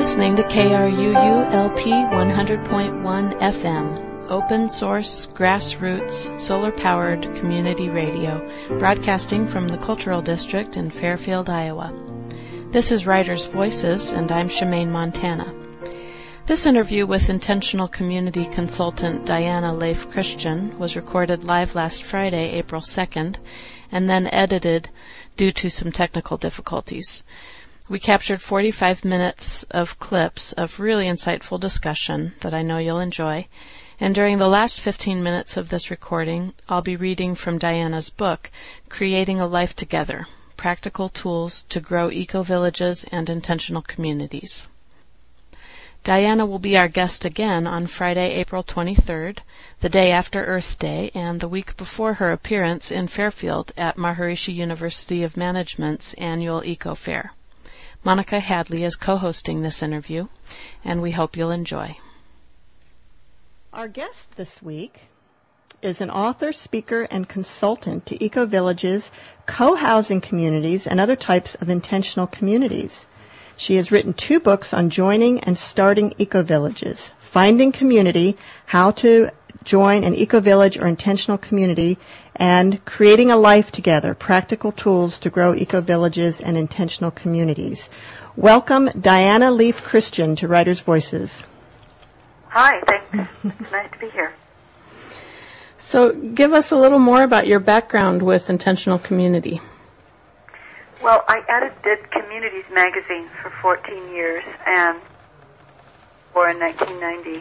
listening to KRUU-LP 100.1 FM, open source, grassroots, solar-powered community radio, broadcasting from the Cultural District in Fairfield, Iowa. This is Writers' Voices, and I'm Shemaine Montana. This interview with intentional community consultant Diana Leif Christian was recorded live last Friday, April 2nd, and then edited due to some technical difficulties. We captured 45 minutes of clips of really insightful discussion that I know you'll enjoy, and during the last 15 minutes of this recording, I'll be reading from Diana's book, Creating a Life Together, Practical Tools to Grow Eco-Villages and Intentional Communities. Diana will be our guest again on Friday, April 23rd, the day after Earth Day, and the week before her appearance in Fairfield at Maharishi University of Management's annual Eco Fair. Monica Hadley is co-hosting this interview, and we hope you'll enjoy. Our guest this week is an author, speaker, and consultant to eco-villages, co-housing communities, and other types of intentional communities. She has written 2 books on joining and starting eco-villages, Finding Community, How to Join an Eco-Village or Intentional Community, and Creating a Life Together, Practical Tools to Grow Eco-Villages and Intentional Communities. Welcome, Diana Leif Christian, to Writers' Voices. Hi, thanks. It's nice to be here. So give us a little more about your background with Intentional Community. Well, I edited Communities magazine for 14 years, or in 1990.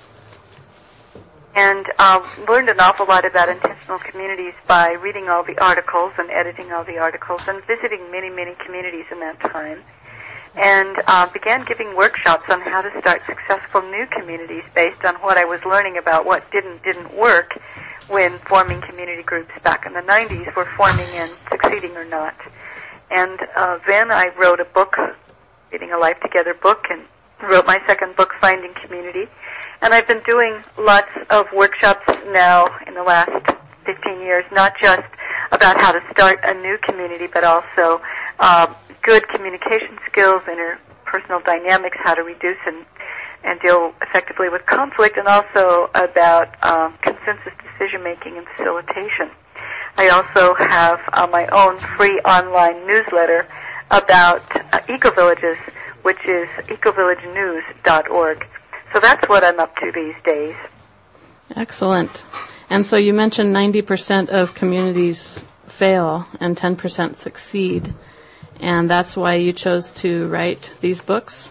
And learned an awful lot about intentional communities by reading all the articles and editing all the articles and visiting many, many communities in that time. And began giving workshops on how to start successful new communities based on what I was learning about what didn't work when forming community groups back in the 90s were forming and succeeding or not. And then I wrote a book, Creating a Life Together book, and wrote my second book, Finding Community. And I've been doing lots of workshops now in the last 15 years, not just about how to start a new community, but also good communication skills, interpersonal dynamics, how to reduce and deal effectively with conflict, and also about consensus decision-making and facilitation. I also have my own free online newsletter about eco-villages, which is ecovillagenews.org. So that's what I'm up to these days. Excellent. And so you mentioned 90% of communities fail and 10% succeed. And that's why you chose to write these books?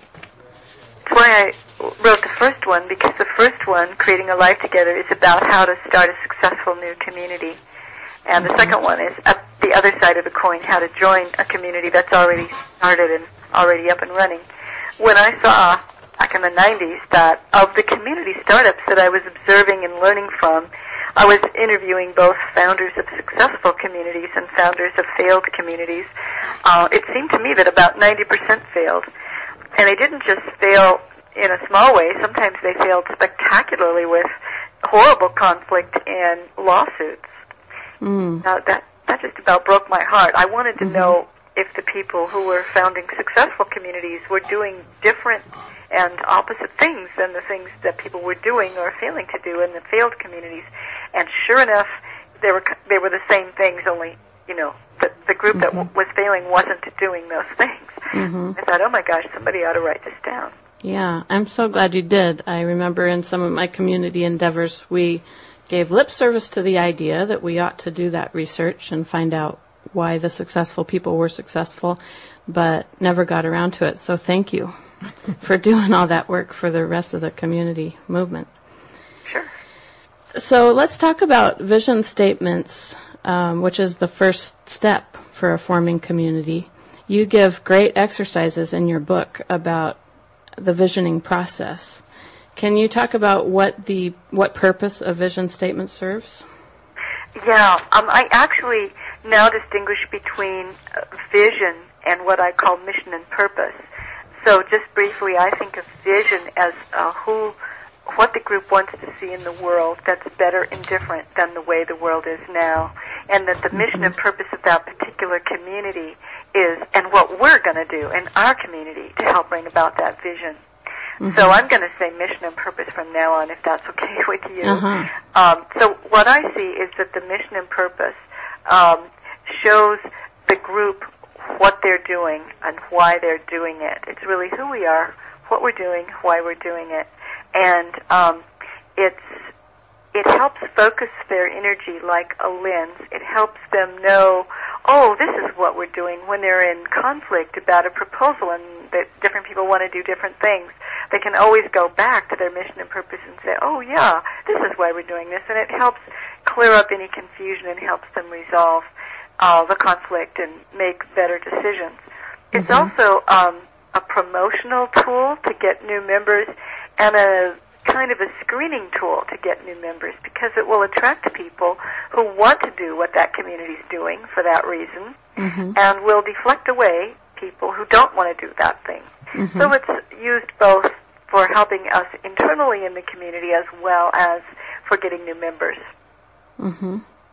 That's why I wrote the first one, because the first one, Creating a Life Together, is about how to start a successful new community. And the second one is at the other side of the coin, how to join a community that's already started and already up and running. When I saw back in the 90s that of the community startups that I was observing and learning from, I was interviewing both founders of successful communities and founders of failed communities. It seemed to me that about 90% failed. And they didn't just fail in a small way. Sometimes they failed spectacularly with horrible conflict and lawsuits. Now, that just about broke my heart. I wanted to know if the people who were founding successful communities were doing different and opposite things than the things that people were doing or failing to do in the failed communities. And sure enough, they were the same things, only, the group that was failing wasn't doing those things. I thought, oh my gosh, somebody ought to write this down. Yeah, I'm so glad you did. I remember in some of my community endeavors, we gave lip service to the idea that we ought to do that research and find out why the successful people were successful, but never got around to it. So thank you for doing all that work for the rest of the community movement. Sure. So let's talk about vision statements, which is the first step for a forming community. You give great exercises in your book about the visioning process. Can you talk about what purpose a vision statement serves? Yeah, I actually now distinguish between vision and what I call mission and purpose. So just briefly, I think of vision as what the group wants to see in the world that's better and different than the way the world is now, and that the mission and purpose of that particular community is, and what we're going to do in our community to help bring about that vision. Mm-hmm. So I'm going to say mission and purpose from now on, if that's okay with you. Uh-huh. So what I see is that the mission and purpose shows the group what they're doing and why they're doing it. It's really who we are, what we're doing, why we're doing it, and it helps focus their energy like a lens. It helps them know, oh, this is what we're doing when they're in conflict about a proposal and that different people want to do different things. They can always go back to their mission and purpose and say, oh, yeah, this is why we're doing this. And it helps clear up any confusion and helps them resolve the conflict and make better decisions. Mm-hmm. It's also a promotional tool to get new members and a kind of a screening tool to get new members, because it will attract people who want to do what that community is doing for that reason, mm-hmm. and will deflect away people who don't want to do that thing. Mm-hmm. So it's used both for helping us internally in the community as well as for getting new members. Mm-hmm.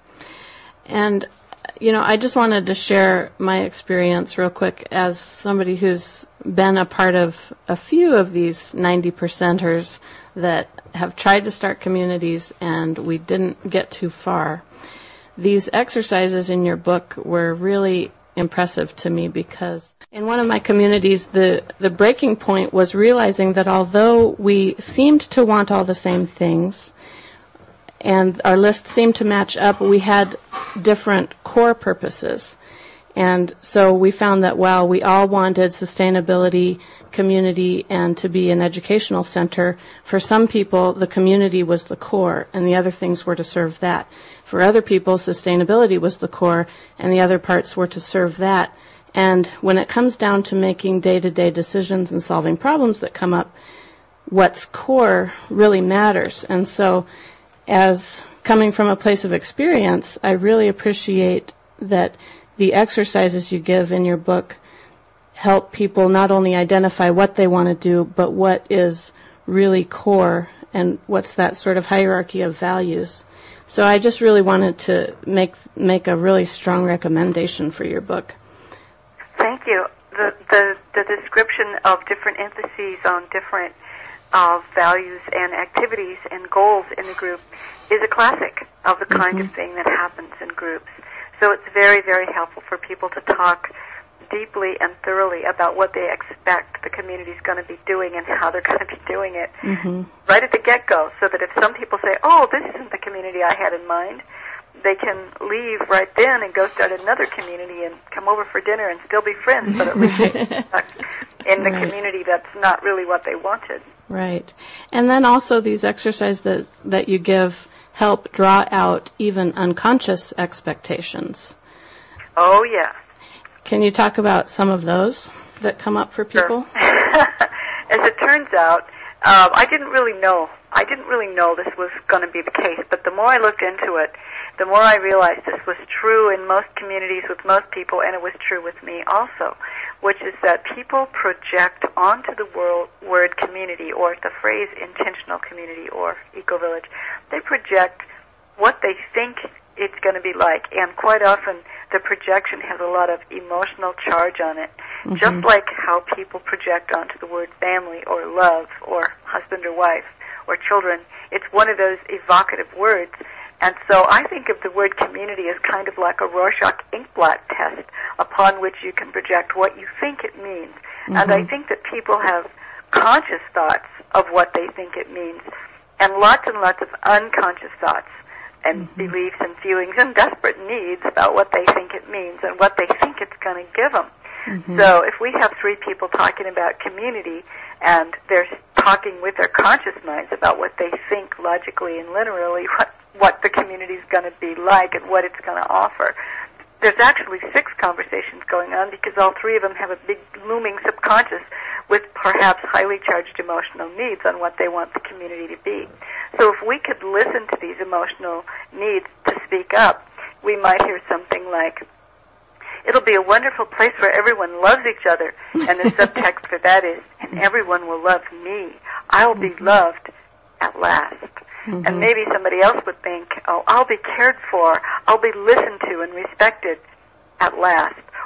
And, you know, I just wanted to share my experience real quick as somebody who's been a part of a few of these 90%ers that have tried to start communities and we didn't get too far. These exercises in your book were really impressive to me because in one of my communities, the breaking point was realizing that although we seemed to want all the same things and our list seemed to match up, we had different core purposes. And so we found that while we all wanted sustainability, community, and to be an educational center, for some people the community was the core and the other things were to serve that. For other people, sustainability was the core and the other parts were to serve that. And when it comes down to making day-to-day decisions and solving problems that come up, what's core really matters. And so as coming from a place of experience, I really appreciate that the exercises you give in your book help people not only identify what they want to do, but what is really core and what's that sort of hierarchy of values. So I just really wanted to make a really strong recommendation for your book. Thank you. The description of different emphases on different values and activities and goals in the group is a classic of the kind of thing that happens in groups. So it's very, very helpful for people to talk deeply and thoroughly about what they expect the community is going to be doing and how they're going to be doing it right at the get-go, so that if some people say, oh, this isn't the community I had in mind, they can leave right then and go start another community and come over for dinner and still be friends, but at least they're stuck in the community that's not really what they wanted. Right. And then also these exercises that you give help draw out even unconscious expectations. Oh, yeah. Can you talk about some of those that come up for people? Sure. As it turns out, I didn't really know this was going to be the case, but the more I looked into it, the more I realized this was true in most communities with most people, and it was true with me also, which is that people project onto the word community, or the phrase intentional community or eco-village, they project what they think it's going to be like, and quite often the projection has a lot of emotional charge on it, just like how people project onto the word family or love or husband or wife or children. It's one of those evocative words. And so I think of the word community as kind of like a Rorschach inkblot test upon which you can project what you think it means. And I think that people have conscious thoughts of what they think it means, and lots of unconscious thoughts and beliefs and feelings and desperate needs about what they think it means and what they think it's going to give them. So if we have three people talking about community and they're talking with their conscious minds about what they think logically and linearly, what the community is going to be like and what it's going to offer, there's actually 6 conversations going on, because all 3 of them have a big looming subconscious with perhaps highly charged emotional needs on what they want the community to be. So if we could listen to these emotional needs to speak up, we might hear something like, it'll be a wonderful place where everyone loves each other, and the subtext for that is, and everyone will love me. I'll be loved at last. And maybe somebody else would think, oh, I'll be cared for, I'll be listened to and respected at last.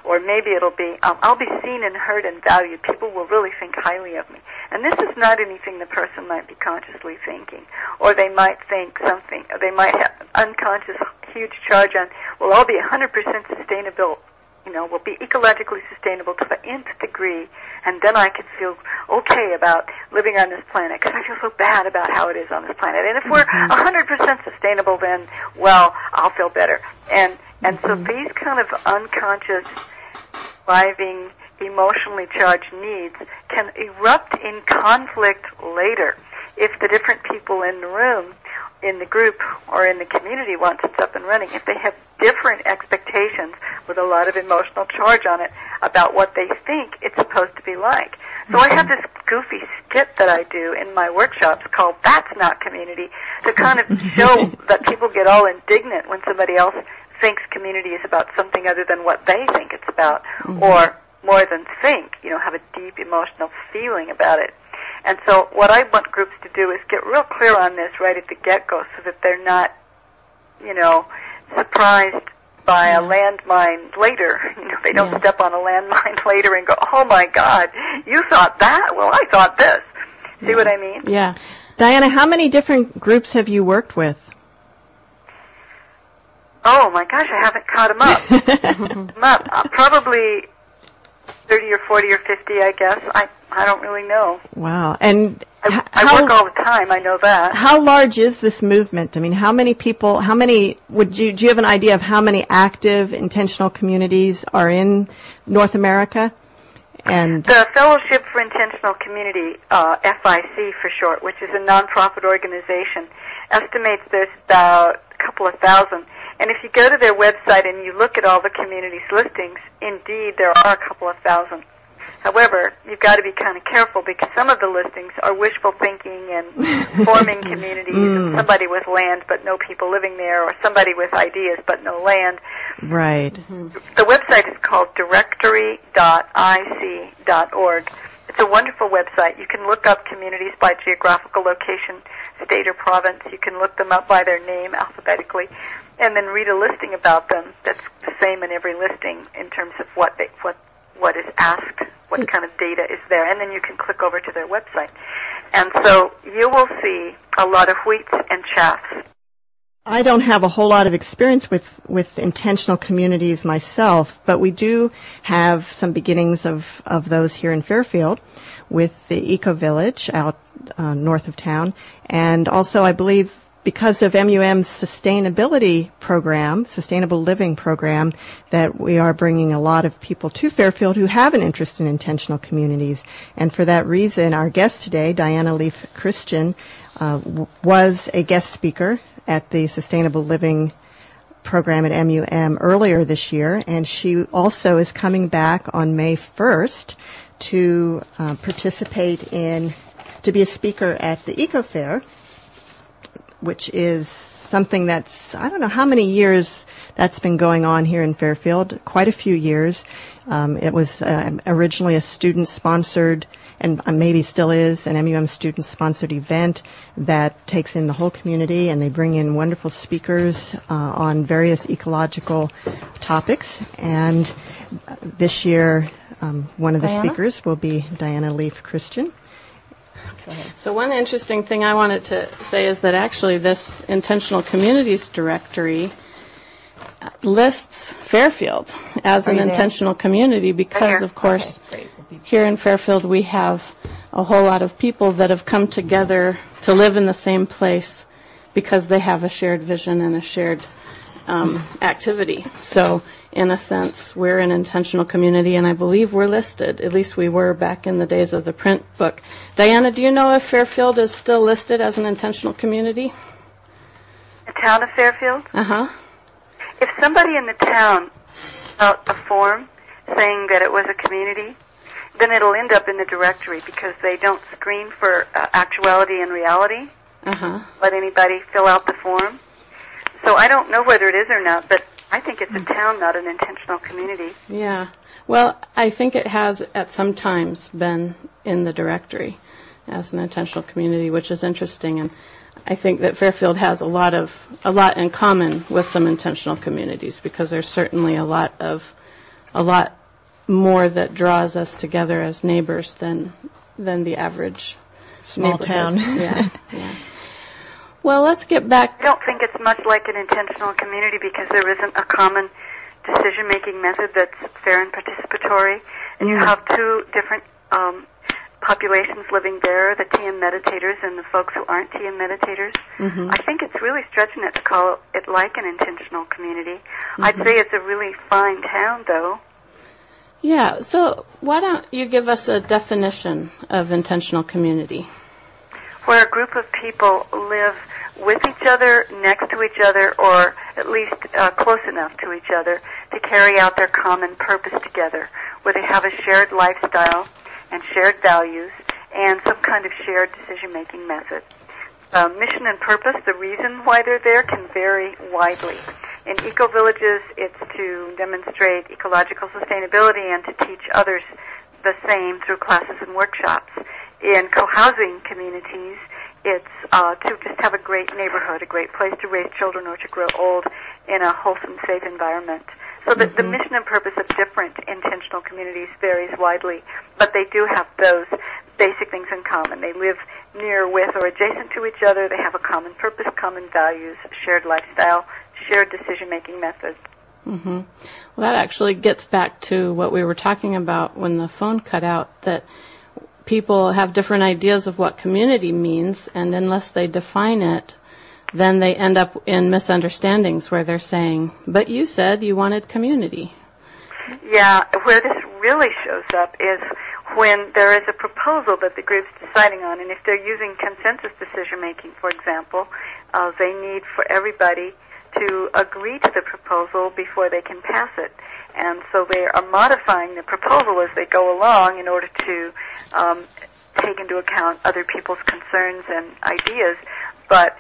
or maybe it'll be, I'll be seen and heard and valued. People will really think highly of me. And this is not anything the person might be consciously thinking. Or they might think something, or they might have unconscious huge charge on, well, I'll be 100% sustainable, will be ecologically sustainable to the nth degree, and then I can feel okay about living on this planet, because I feel so bad about how it is on this planet. And if we're 100% sustainable, then, well, I'll feel better. And so these kind of unconscious, driving, emotionally charged needs can erupt in conflict later if the different people in the room, in the group, or in the community once it's up and running, if they have different expectations with a lot of emotional charge on it about what they think it's supposed to be like. So I have this goofy skit that I do in my workshops called That's Not Community, to kind of show that people get all indignant when somebody else thinks community is about something other than what they think it's about, or more than think, have a deep emotional feeling about it. And so what I want groups to do is get real clear on this right at the get-go so that they're not, surprised by a landmine later. They don't step on a landmine later and go, oh, my God, you thought that? Well, I thought this. See what I mean? Yeah. Diana, how many different groups have you worked with? Oh, my gosh, I haven't caught them up. Probably 30 or 40 or 50, I guess. I don't really know. Wow. And I work all the time, I know that. How large is this movement? I mean, how many people, do you have an idea of how many active intentional communities are in North America? And the Fellowship for Intentional Community, FIC for short, which is a nonprofit organization, estimates there's about a couple of thousand. And if you go to their website and you look at all the communities listings, indeed there are a couple of thousand. However, you've got to be kind of careful because some of the listings are wishful thinking and forming communities, and somebody with land but no people living there, or somebody with ideas but no land. Right. The website is called directory.ic.org. It's a wonderful website. You can look up communities by geographical location, state or province. You can look them up by their name alphabetically, and then read a listing about them that's the same in every listing in terms of what is asked, what kind of data is there, and then you can click over to their website. And so you will see a lot of wheats and chaffs. I don't have a whole lot of experience with intentional communities myself, but we do have some beginnings of those here in Fairfield with the Eco Village out north of town, and also I believe because of MUM's sustainability program, sustainable living program, that we are bringing a lot of people to Fairfield who have an interest in intentional communities. And for that reason, our guest today, Diana Leaf Christian, was a guest speaker at the Sustainable Living program at MUM earlier this year, and she also is coming back on May 1st to to be a speaker at the Eco Fair, which is something that's, I don't know how many years that's been going on here in Fairfield, quite a few years. It was originally a student-sponsored, and maybe still is, an MUM student-sponsored event that takes in the whole community, and they bring in wonderful speakers on various ecological topics. And this year, one of the speakers will be Diana Leaf Christian. So one interesting thing I wanted to say is that actually this Intentional Communities Directory lists Fairfield as an intentional community because, of course, here in Fairfield we have a whole lot of people that have come together to live in the same place because they have a shared vision and a shared activity. So in a sense, we're an intentional community, and I believe we're listed. At least we were back in the days of the print book. Diana, do you know if Fairfield is still listed as an intentional community? The town of Fairfield? Uh-huh. If somebody in the town filled out a form saying that it was a community, then it'll end up in the directory because they don't screen for actuality and reality. Uh-huh. Let anybody fill out the form. So I don't know whether it is or not, but I think it's a town, not an intentional community. Yeah. Well, I think it has at some times been in the directory as an intentional community, which is interesting. And I think that Fairfield has a lot in common with some intentional communities because there's certainly a lot more that draws us together as neighbors than the average small town. Yeah. Well, let's get back. I don't think it's much like an intentional community because there isn't a common decision-making method that's fair and participatory. And you have two different populations living there, the TM meditators and the folks who aren't TM meditators. I think it's really stretching it to call it like an intentional community. I'd say it's a really fine town, though. Yeah, so why don't you give us a definition of intentional community? Where a group of people live with each other, next to each other, or at least close enough to each other to carry out their common purpose together, where they have a shared lifestyle and shared values and some kind of shared decision-making method. Mission and purpose, the reason why they're there, can vary widely. In eco-villages, it's to demonstrate ecological sustainability and to teach others the same through classes and workshops. In co-housing communities, it's to just have a great neighborhood, a great place to raise children or to grow old in a wholesome, safe environment. So that the mission and purpose of different intentional communities varies widely, but they do have those basic things in common. They live near, with, or adjacent to each other. They have a common purpose, common values, shared lifestyle, shared decision-making methods. Well, that actually gets back to what we were talking about when the phone cut out, that people have different ideas of what community means, and unless they define it, then they end up in misunderstandings where they're saying, but you said you wanted community. Yeah, where this really shows up is when there is a proposal that the group's deciding on, and if they're using consensus decision-making, for example, they need for everybody to agree to the proposal before they can pass it. And so they are modifying the proposal as they go along in order to take into account other people's concerns and ideas. But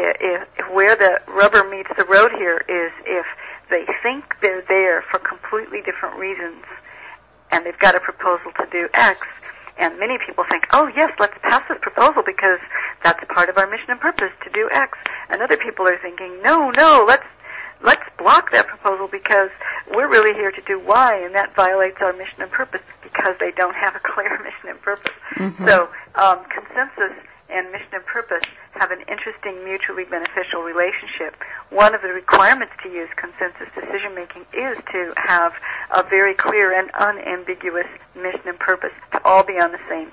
where the rubber meets the road here is if they think they're there for completely different reasons and they've got a proposal to do X, and many people think, oh, yes, let's pass this proposal because that's part of our mission and purpose to do X. And other people are thinking, no, let's block that proposal because we're really here to do Y, and that violates our mission and purpose because they don't have a clear mission and purpose. So consensus and mission and purpose have an interesting mutually beneficial relationship. One of the requirements to use consensus decision-making is to have a very clear and unambiguous mission and purpose, to all be on the same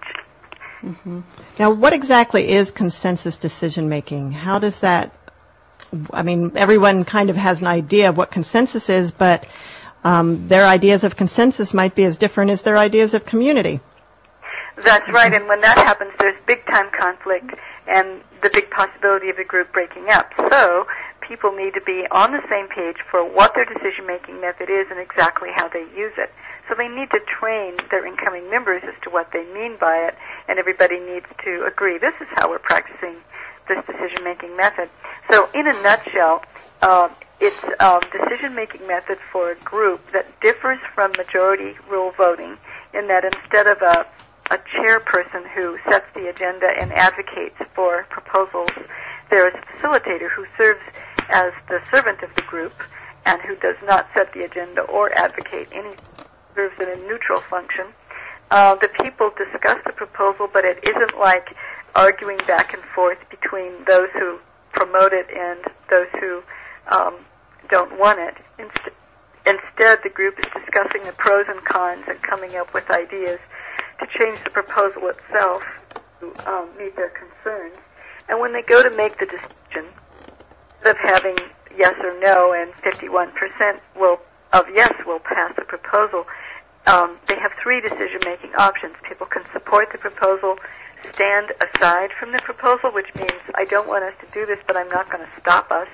page. Now, what exactly is consensus decision-making? How does that, I mean, everyone kind of has an idea of what consensus is, but their ideas of consensus might be as different as their ideas of community. That's right, and when that happens, there's big-time conflict and the big possibility of the group breaking up. So people need to be on the same page for what their decision-making method is and exactly how they use it. So they need to train their incoming members as to what they mean by it, and everybody needs to agree, this is how we're practicing this decision-making method. So in a nutshell, it's a decision-making method for a group that differs from majority rule voting in that instead of a chairperson who sets the agenda and advocates for proposals, there is a facilitator who serves as the servant of the group and who does not set the agenda or advocate any, serves in a neutral function. The people discuss the proposal, but it isn't like arguing back and forth between those who promote it and those who don't want it. Instead, the group is discussing the pros and cons and coming up with ideas to change the proposal itself to meet their concerns. And when they go to make the decision, instead of having yes or no and 51% of yes will pass the proposal, they have three decision-making options. People can support the proposal, stand aside from the proposal, which means I don't want us to do this, but I'm not going to stop us,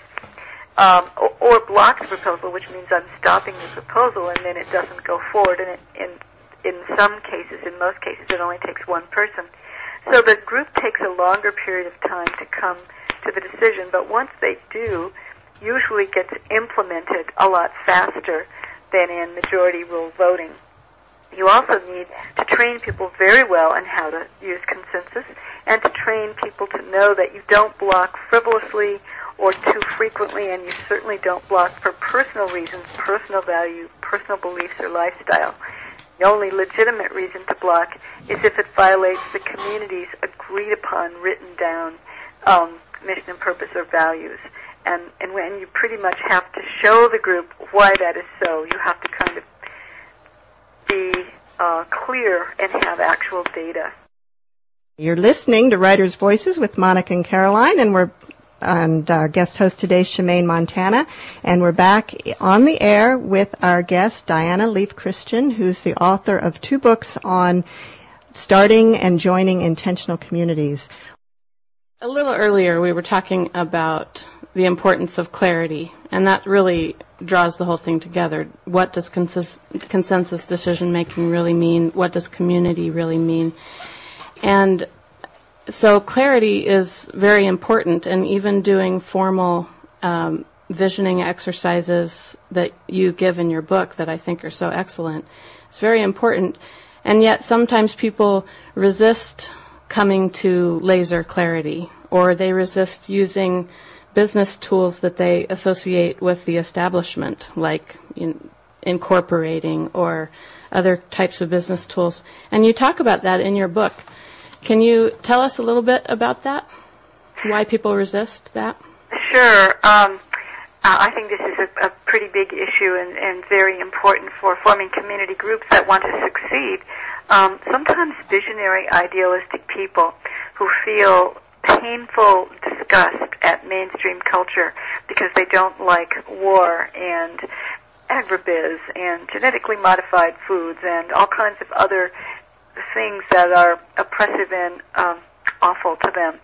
or block the proposal, which means I'm stopping the proposal and then it doesn't go forward. And in some cases, in most cases, it only takes one person. So the group takes a longer period of time to come to the decision, but once they do, usually gets implemented a lot faster than in majority rule voting. You also need to train people very well on how to use consensus and to train people to know that you don't block frivolously or too frequently, and you certainly don't block for personal reasons, personal value, personal beliefs, or lifestyle. The only legitimate reason to block is if it violates the community's agreed upon, written down mission and purpose or values. And when you pretty much have to show the group why that is so, you have to kind of be clear and have actual data. You're listening to Writers' Voices with Monica and Caroline, and our guest host today is Shemaine Montana, and we're back on the air with our guest, Diana Leaf Christian, who's the author of 2 books on starting and joining intentional communities. A little earlier, we were talking about the importance of clarity, and that really draws the whole thing together. What does consensus decision-making really mean? What does community really mean? And so clarity is very important, and even doing formal visioning exercises that you give in your book that I think are so excellent, it's very important. And yet sometimes people resist coming to laser clarity, or they resist using business tools that they associate with the establishment, like incorporating or other types of business tools. And you talk about that in your book. Can you tell us a little bit about that? Why people resist that? Sure. I think this is a pretty big issue and very important for forming community groups that want to succeed. Sometimes visionary, idealistic people who feel painful disgust at mainstream culture because they don't like war and agribiz and genetically modified foods and all kinds of other things that are oppressive and awful to them.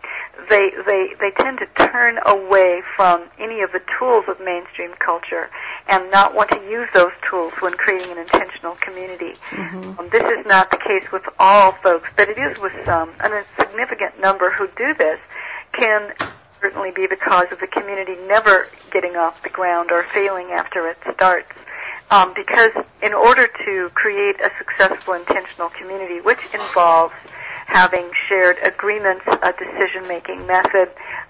They tend to turn away from any of the tools of mainstream culture and not want to use those tools when creating an intentional community. Mm-hmm. This is not the case with all folks, but it is with some. And a significant number who do this can certainly be the cause of the community never getting off the ground or failing after it starts. Because in order to create a successful intentional community, which involves having shared agreements, a decision-making method,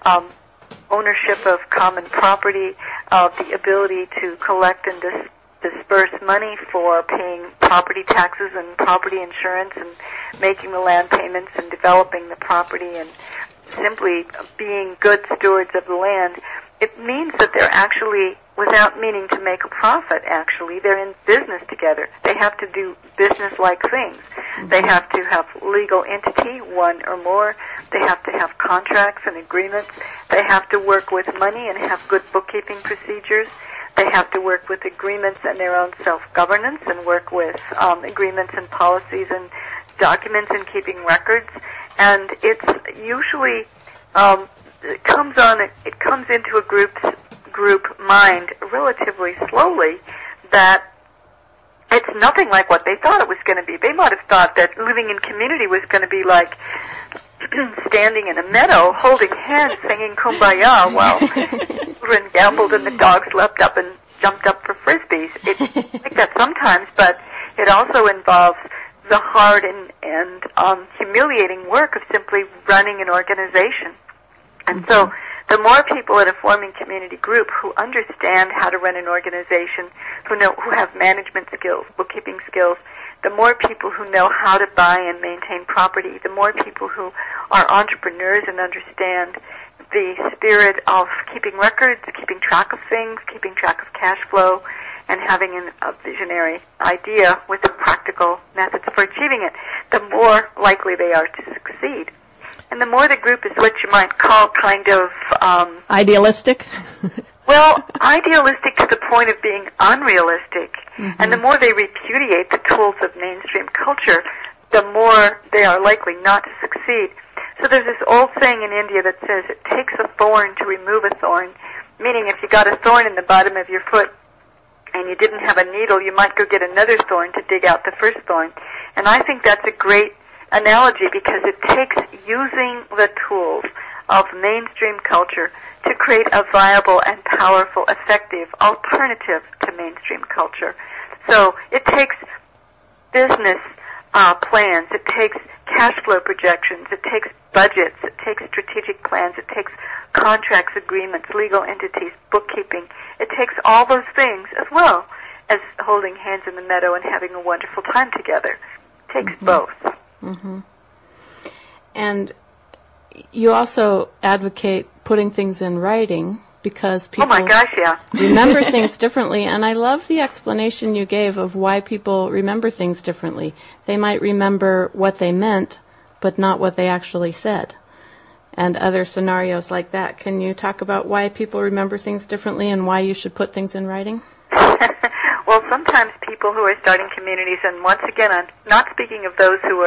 ownership of common property, the ability to collect and disperse money for paying property taxes and property insurance and making the land payments and developing the property and simply being good stewards of the land, it means that they're actually, without meaning to make a profit, actually, they're in business together. They have to do business-like things. They have to have legal entity, one or more. They have to have contracts and agreements. They have to work with money and have good bookkeeping procedures. They have to work with agreements and their own self-governance and work with agreements and policies and documents and keeping records. And it's usually it comes into a group mind relatively slowly that it's nothing like what they thought it was going to be. They might have thought that living in community was going to be like standing in a meadow, holding hands, singing Kumbaya while children gambled and the dogs leapt up and jumped up for frisbees. It's like that sometimes, but it also involves the hard and humiliating work of simply running an organization. And so the more people in a forming community group who understand how to run an organization, who have management skills, bookkeeping skills, the more people who know how to buy and maintain property, the more people who are entrepreneurs and understand the spirit of keeping records, keeping track of things, keeping track of cash flow, and having a visionary idea with the practical methods for achieving it, the more likely they are to succeed. And the more the group is what you might call kind of idealistic? Well, idealistic to the point of being unrealistic. Mm-hmm. And the more they repudiate the tools of mainstream culture, the more they are likely not to succeed. So there's this old saying in India that says it takes a thorn to remove a thorn, meaning if you got a thorn in the bottom of your foot and you didn't have a needle, you might go get another thorn to dig out the first thorn. And I think that's a great analogy because it takes using the tools of mainstream culture to create a viable and powerful, effective alternative to mainstream culture. So it takes business plans, it takes cash flow projections, it takes budgets, it takes strategic plans, it takes contracts, agreements, legal entities, bookkeeping. It takes all those things as well as holding hands in the meadow and having a wonderful time together. It takes both. Mm-hmm. And you also advocate putting things in writing because people remember things differently. And I love the explanation you gave of why people remember things differently. They might remember what they meant, but not what they actually said. And other scenarios like that. Can you talk about why people remember things differently and why you should put things in writing? Well, sometimes people who are starting communities, and once again, I'm not speaking of those who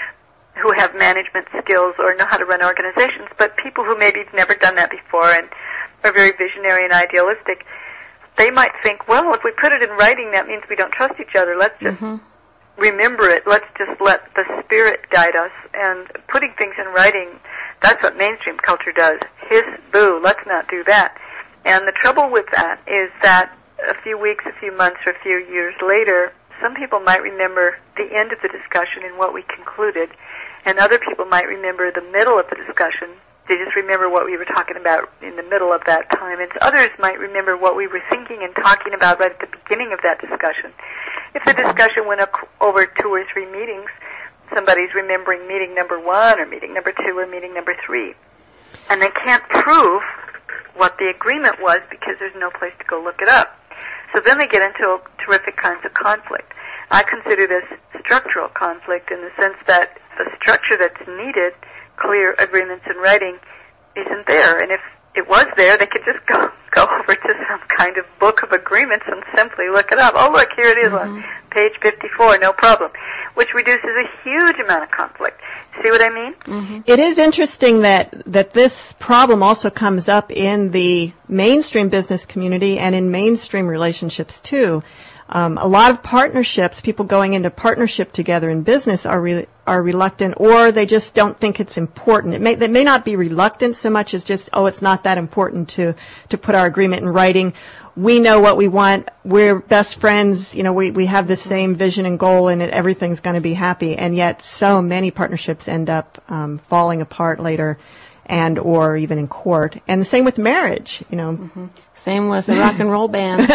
have management skills or know how to run organizations, but people who maybe have never done that before and are very visionary and idealistic, they might think, well, if we put it in writing, that means we don't trust each other. Let's just remember it. Let's just let the spirit guide us. And putting things in writing, that's what mainstream culture does. Hiss, boo, let's not do that. And the trouble with that is that a few weeks, a few months, or a few years later, some people might remember the end of the discussion and what we concluded, and other people might remember the middle of the discussion. They just remember what we were talking about in the middle of that time, and others might remember what we were thinking and talking about right at the beginning of that discussion. If the discussion went over 2 or 3 meetings, somebody's remembering meeting number 1 or meeting number 2 or meeting number 3, and they can't prove what the agreement was because there's no place to go look it up. So then they get into terrific kinds of conflict. I consider this structural conflict in the sense that the structure that's needed, clear agreements in writing, isn't there. And if it was there, they could just go over to some kind of book of agreements and simply look it up. Oh, look, here it is on page 54, no problem, which reduces a huge amount of conflict. See what I mean? It is interesting that this problem also comes up in the mainstream business community and in mainstream relationships too. A lot of partnerships, people going into partnership together in business are reluctant, or they just don't think it's important. They may not be reluctant so much as just, it's not that important to put our agreement in writing. We know what we want. We're best friends. We have the same vision and goal, and everything's going to be happy. And yet, so many partnerships end up falling apart later, and or even in court. And the same with marriage. Same with the rock and roll band.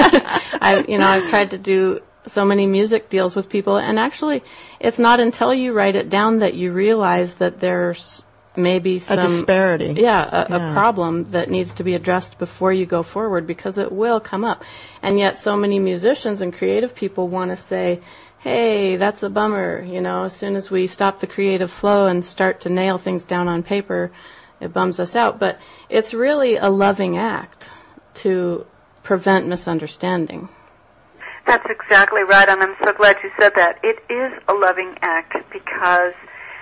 I've tried to do so many music deals with people, and actually, it's not until you write it down that you realize that there's maybe some a disparity. A problem that needs to be addressed before you go forward, because it will come up. And yet so many musicians and creative people want to say, hey, that's a bummer. As soon as we stop the creative flow and start to nail things down on paper, it bums us out. But it's really a loving act to prevent misunderstanding. That's exactly right, and I'm so glad you said that. It is a loving act because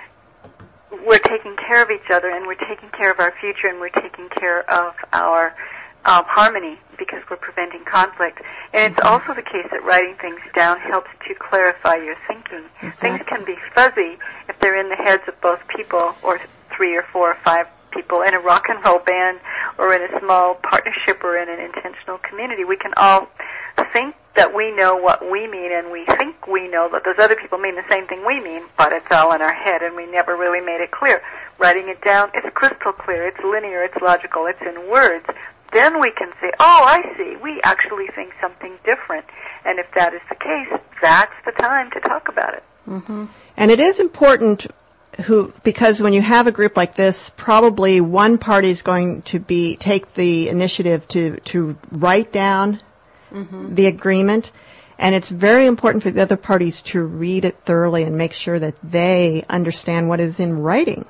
we're taking care of each other, and we're taking care of our future, and we're taking care of our harmony because we're preventing conflict. And it's also the case that writing things down helps to clarify your thinking. Exactly. Things can be fuzzy if they're in the heads of both people, or 3 or 4 or 5 people in a rock and roll band, or in a small partnership, or in an intentional community. We can all think that we know what we mean, and we think we know that those other people mean the same thing we mean, but it's all in our head, and we never really made it clear. Writing it down, it's crystal clear, it's linear, it's logical, it's in words. Then we can say, I see, we actually think something different. And if that is the case, that's the time to talk about it. And it is important because when you have a group like this, probably one party is going to take the initiative to write down the agreement, and it's very important for the other parties to read it thoroughly and make sure that they understand what is in writing.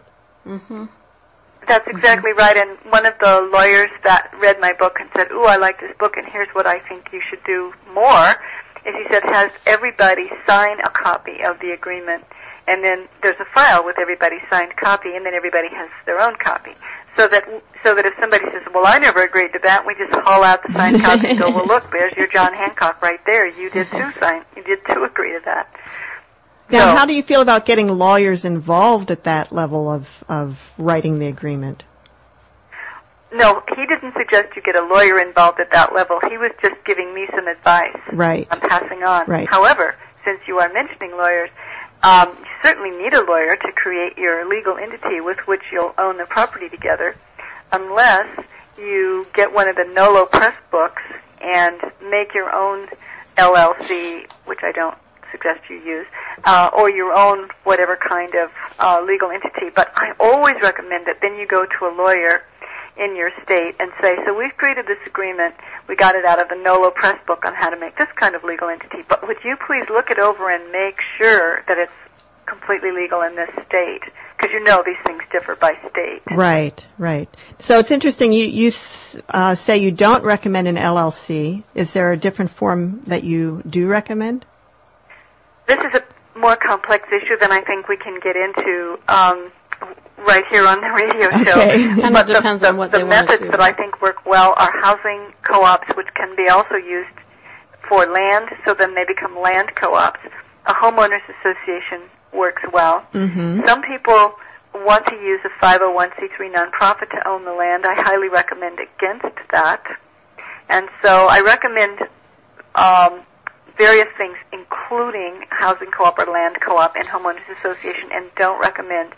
That's exactly right, and one of the lawyers that read my book and said, I like this book, and here's what I think you should do more, is he said, has everybody sign a copy of the agreement, and then there's a file with everybody's signed copy, and then everybody has their own copy. So that if somebody says, I never agreed to that, we just haul out the signed copy and go, look, there's your John Hancock right there. You did too agree to that. Now, how do you feel about getting lawyers involved at that level of writing the agreement? No, he didn't suggest you get a lawyer involved at that level. He was just giving me some advice. Right. I'm passing on. Right. However, since you are mentioning lawyers, you certainly need a lawyer to create your legal entity with which you'll own the property together, unless you get one of the Nolo Press books and make your own LLC, which I don't suggest you use, or your own whatever kind of legal entity. But I always recommend that then you go to a lawyer in your state and say, so we've created this agreement, we got it out of the NOLO Press book on how to make this kind of legal entity, but would you please look it over and make sure that it's completely legal in this state? Because you know these things differ by state. Right. So it's interesting, you say you don't recommend an LLC. Is there a different form that you do recommend? This is a more complex issue than I think we can get into right here on the radio show. Kind of depends on what they want to do. The methods that I think work well are housing co-ops, which can be also used for land, so then they become land co-ops. A homeowners association works well. Mm-hmm. Some people want to use a 501c3 nonprofit to own the land. I highly recommend against that. And so I recommend various things, including housing co-op or land co-op and homeowners association, and don't recommend.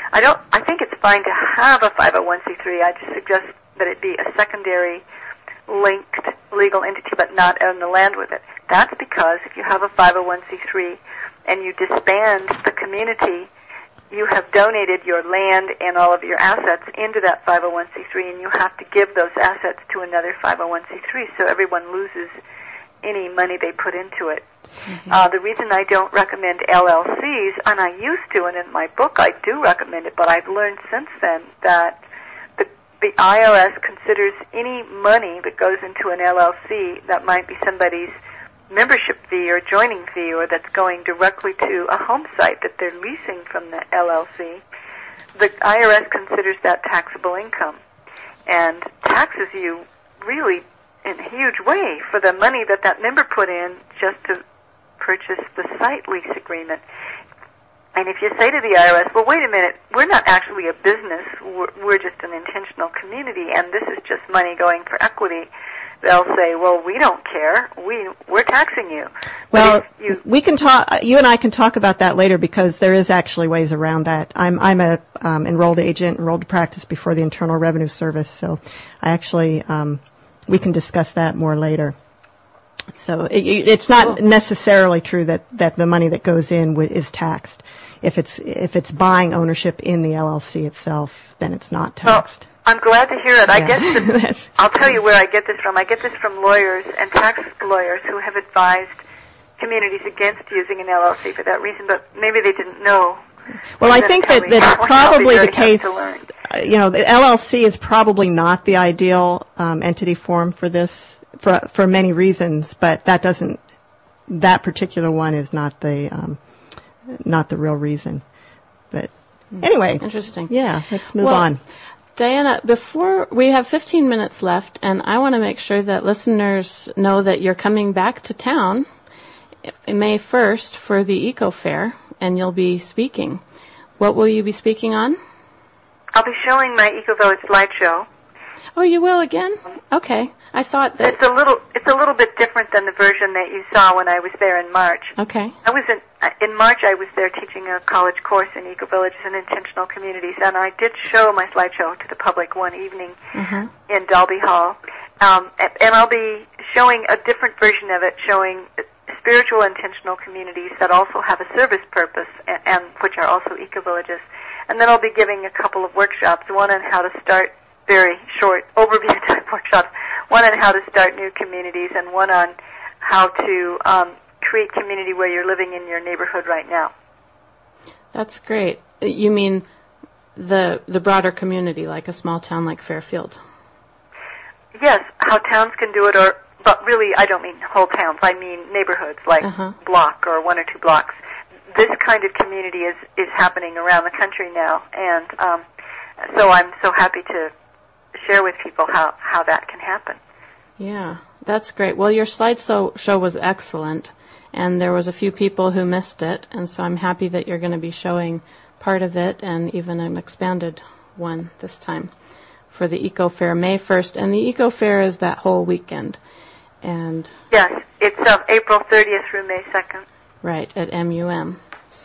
I think it's fine to have a 501c3. I just suggest that it be a secondary linked legal entity, but not own the land with it. That's because if you have a 501c3 and you disband the community, you have donated your land and all of your assets into that 501c3, and you have to give those assets to another 501c3, so everyone loses any money they put into it. Mm-hmm. The reason I don't recommend LLCs, and I used to, and in my book I do recommend it, but I've learned since then that the IRS considers any money that goes into an LLC that might be somebody's membership fee or joining fee, or that's going directly to a home site that they're leasing from the LLC, the IRS considers that taxable income and taxes you really in a huge way for the money that that member put in just to purchase the site lease agreement. And if you say to the IRS, well, wait a minute, we're not actually a business, we're just an intentional community, and this is just money going for equity, they'll say, well, we don't care, we're taxing you. Well, we can talk, you and I can talk about that later, because there is actually ways around that. I'm a enrolled agent, enrolled to practice before the Internal Revenue Service, so I actually, we can discuss that more later. So it's not necessarily true that the money that goes in is taxed. If it's buying ownership in the LLC itself, then it's not taxed. Well, I'm glad to hear it. Yeah. I'll tell you where I get this from. I get this from lawyers and tax lawyers who have advised communities against using an LLC for that reason, but maybe they didn't know. Well, I think that it's probably the case. The LLC is probably not the ideal entity form for this. For many reasons, but that particular one is not the real reason. But anyway. Interesting. Yeah, let's move on. Diana, before we have 15 minutes left, and I want to make sure that listeners know that you're coming back to town May 1st for the Eco Fair, and you'll be speaking. What will you be speaking on? I'll be showing my Eco Village slideshow. Oh, you will again? Okay. I thought that it's a little bit different than the version that you saw when I was there in March. Okay. I was in March. I was there teaching a college course in eco villages and intentional communities, and I did show my slideshow to the public one evening in Dalby Hall, and I'll be showing a different version of it, showing spiritual intentional communities that also have a service purpose and which are also eco villages, and then I'll be giving a couple of workshops, one on how to start very short overview type workshops, one on how to start new communities, and one on how to create community where you're living in your neighborhood right now. That's great. You mean the broader community, like a small town like Fairfield? Yes, how towns can do it, but really I don't mean whole towns. I mean neighborhoods, like a block or one or two blocks. This kind of community is happening around the country now, and so I'm so happy to share with people how that can happen. Yeah, that's great. Well, your slideshow was excellent, and there was a few people who missed it, and so I'm happy that you're going to be showing part of it and even an expanded one this time for the Eco Fair May 1st. And the Eco Fair is that whole weekend. And yes, it's April 30th through May 2nd. Right, at MUM.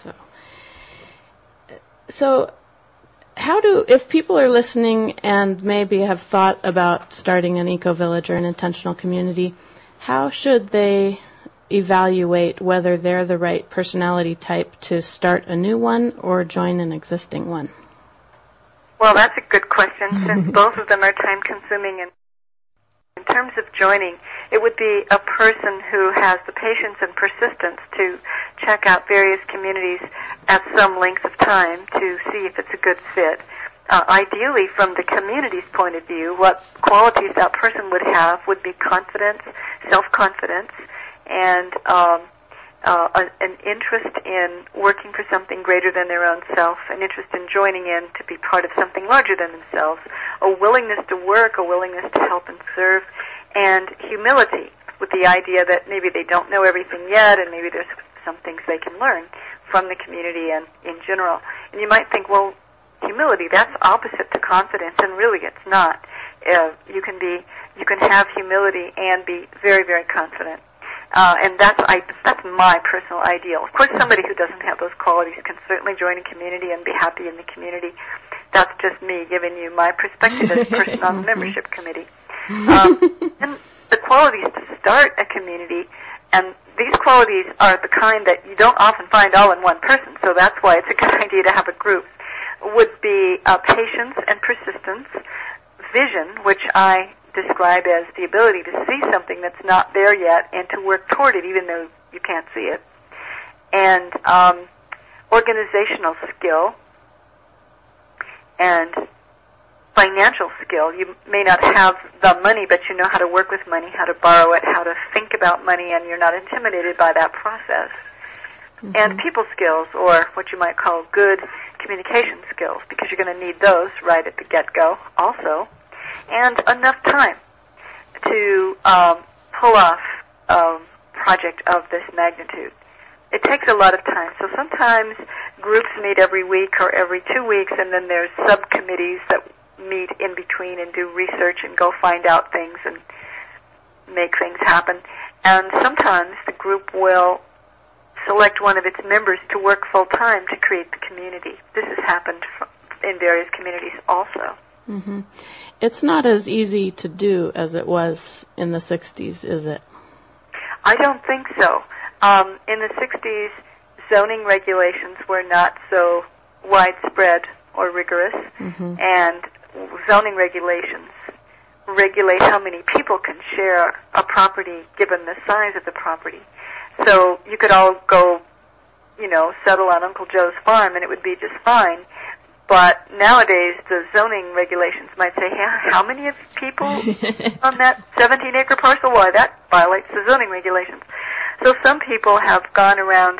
So if people are listening and maybe have thought about starting an eco-village or an intentional community, how should they evaluate whether they're the right personality type to start a new one or join an existing one? Well, that's a good question, since both of them are time-consuming. And in terms of joining, it would be a person who has the patience and persistence to check out various communities at some length of time to see if it's a good fit. Ideally, from the community's point of view, what qualities that person would have would be confidence, self-confidence, and an interest in working for something greater than their own self, an interest in joining in to be part of something larger than themselves, a willingness to work, a willingness to help and serve, and humility, with the idea that maybe they don't know everything yet and maybe there's some things they can learn from the community and in general. And you might think, well, humility, that's opposite to confidence, and really it's not. You can have humility and be very, very confident. And that's my personal ideal. Of course, somebody who doesn't have those qualities can certainly join a community and be happy in the community. That's just me giving you my perspective as a person on the membership committee. And the qualities to start a community, and these qualities are the kind that you don't often find all in one person, so that's why it's a good idea to have a group, would be patience and persistence, vision, which I describe as the ability to see something that's not there yet and to work toward it even though you can't see it, and organizational skill and financial skill. You may not have the money, but you know how to work with money, how to borrow it, how to think about money, and you're not intimidated by that process. Mm-hmm. And people skills, or what you might call good communication skills, because you're going to need those right at the get-go also. And enough time to pull off a project of this magnitude. It takes a lot of time. So sometimes groups meet every week or every 2 weeks, and then there's subcommittees that meet in between and do research and go find out things and make things happen. And sometimes the group will select one of its members to work full-time to create the community. This has happened in various communities also. Mm-hmm. It's not as easy to do as it was in the 60s, is it? I don't think so. In the 60s, zoning regulations were not so widespread or rigorous, mm-hmm. and zoning regulations regulate how many people can share a property given the size of the property. So you could all go, settle on Uncle Joe's farm and it would be just fine. But nowadays, the zoning regulations might say, how many of people on that 17-acre parcel? Why, that violates the zoning regulations. So some people have gone around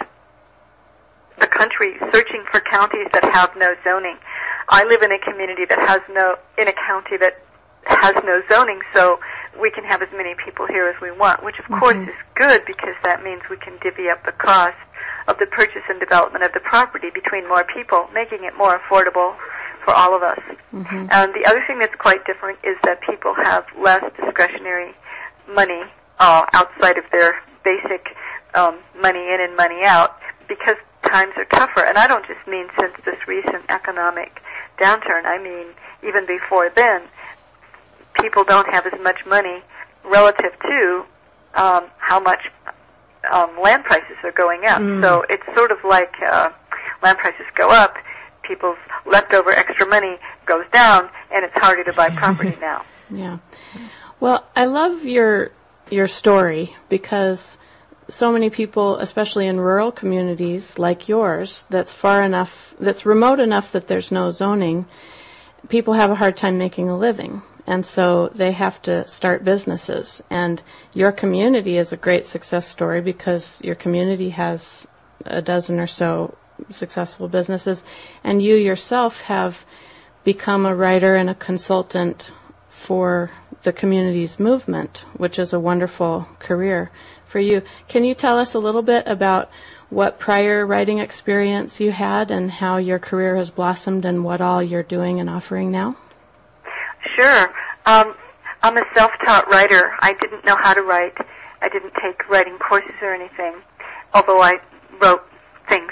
the country searching for counties that have no zoning. I live in a community that has in a county that has no zoning, so we can have as many people here as we want, which of mm-hmm. course is good because that means we can divvy up the cost of the purchase and development of the property between more people, making it more affordable for all of us. Mm-hmm. And the other thing that's quite different is that people have less discretionary money outside of their basic money in and money out because times are tougher. And I don't just mean since this recent economic downturn. I mean even before then, people don't have as much money relative to how much land prices are going up. Mm. So it's sort of like land prices go up, people's leftover extra money goes down, and it's harder to buy property now. Yeah. Well, I love your story because so many people, especially in rural communities like yours, that's remote enough that there's no zoning, people have a hard time making a living. And so they have to start businesses. And your community is a great success story because your community has a dozen or so successful businesses. And you yourself have become a writer and a consultant for the community's movement, which is a wonderful career for you. Can you tell us a little bit about what prior writing experience you had and how your career has blossomed and what all you're doing and offering now? Sure. I'm a self-taught writer. I didn't know how to write. I didn't take writing courses or anything, although I wrote things